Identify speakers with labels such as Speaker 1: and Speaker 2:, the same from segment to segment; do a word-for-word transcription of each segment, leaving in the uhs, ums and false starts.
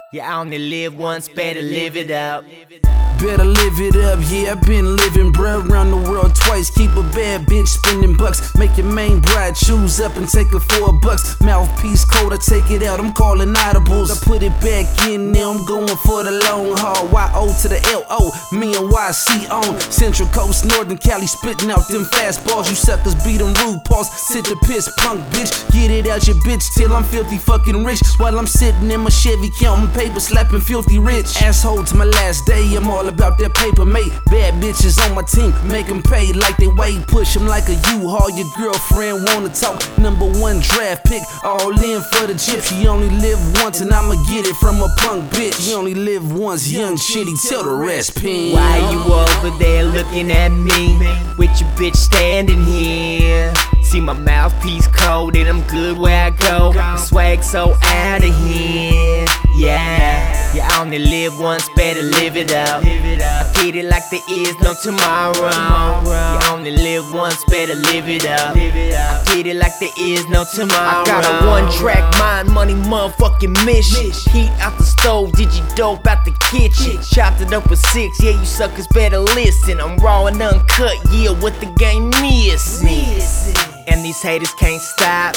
Speaker 1: You only live once, better live it up.
Speaker 2: Better live it up, yeah, I've been living, bruh. Around the world twice, keep a bad bitch spending bucks. Make your main bride choose up and take her for a bucks. Mouthpiece cold, I take it out, I'm calling audibles. I put it back in there, I'm going for the long haul. Y O to the L O, me and Y C on Central Coast, Northern Cali, spitting out them fastballs. You suckers beat them rude paws, sit the piss, punk bitch. Get it out your bitch till I'm filthy fucking rich. While I'm sitting in my Chevy counting paper, slapping filthy rich. Asshole to my last day, I'm all about that paper, mate. Bad bitches on my team, make them pay like they weigh. Push them like a U-Haul, your girlfriend wanna talk. Number one draft pick, all in for the chips. You only live once and I'ma get it from a punk bitch. You only live once, young shitty, tell the rest, pin.
Speaker 1: Why you over there looking at me, with your bitch standing here? See my mouthpiece cold and I'm good where I go. Swag so out of here, yeah. You only live once, better live it up. I get it like there is no tomorrow. You only live once, better live it up. I get it like there is no tomorrow. I got a one track mind, money motherfucking mission. Heat out the stove, digi dope out the kitchen. Chopped it up with six, yeah, you suckers better listen. I'm raw and uncut, yeah, what the game missing. And these haters can't stop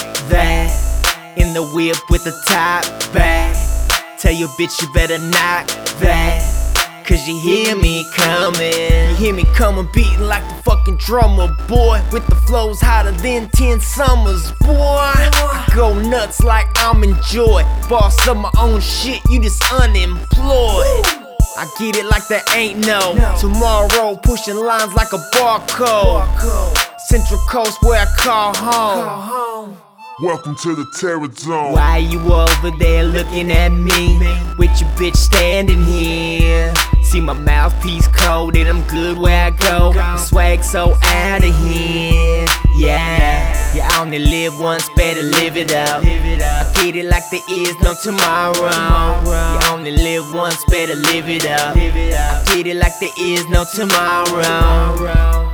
Speaker 1: that. In the whip with the top back. Tell your bitch you better knock that, cause you hear me coming. You hear me coming, beating like the fucking drummer, boy. With the flows hotter than ten summers, boy. I go nuts like I'm in joy. Boss of my own shit, you just unemployed. I get it like there ain't no tomorrow. Pushing lines like a barcode. Central Coast where I call home.
Speaker 3: Welcome to the Terror Zone.
Speaker 1: Why you over there looking at me, with your bitch standing here? See my mouthpiece cold and I'm good where I go. Swag so out of here, yeah. You only live once, better live it up. I get it like there is no tomorrow. You only live once, better live it up. I get it like there is no tomorrow.